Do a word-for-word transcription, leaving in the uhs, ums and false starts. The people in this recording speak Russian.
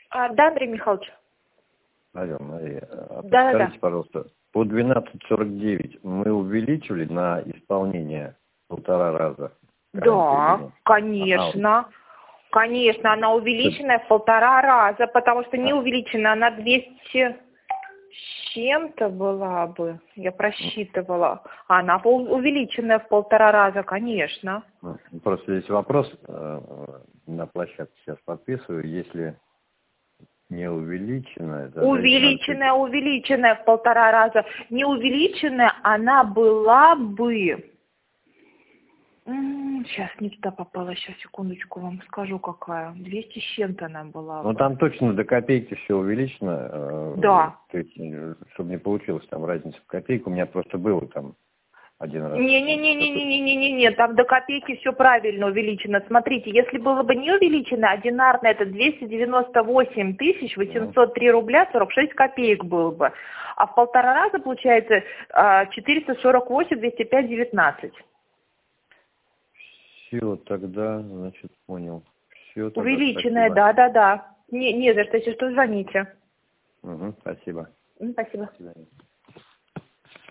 А, да, Андрей Михайлович. Алло, Мария, Да, да, скажите, да. пожалуйста, по двенадцать сорок девять мы увеличили на исполнение полтора раза? Да, конечно. Ага. Конечно, она увеличенная в полтора раза, потому что не увеличена, она двести с чем-то была бы, я просчитывала. А она увеличенная в полтора раза, конечно. Просто здесь вопрос, на площадке сейчас подписываю, если не увеличенная... Увеличенная, увеличенная в полтора раза. Не увеличенная, она была бы... Сейчас не туда попала, сейчас секундочку вам скажу какая. двести с чем-то она была. Ну бы. там точно до копейки все увеличено. Да. То есть, чтобы не получилось там разница в копейку, у меня просто было там один раз. Не-не-не-не-не-не-не-не, там до копейки все правильно увеличено. Смотрите, если было бы не увеличено, одинарно это двести девяносто восемь тысяч восемьсот три рубля сорок шесть копеек было бы. А в полтора раза получается четыреста сорок восемь двести пять девятнадцать. Все, тогда, значит, понял. Все, тогда Увеличенная, спасибо. да-да-да. Не, не за что, если что, звоните. Угу, спасибо. Спасибо. До свидания.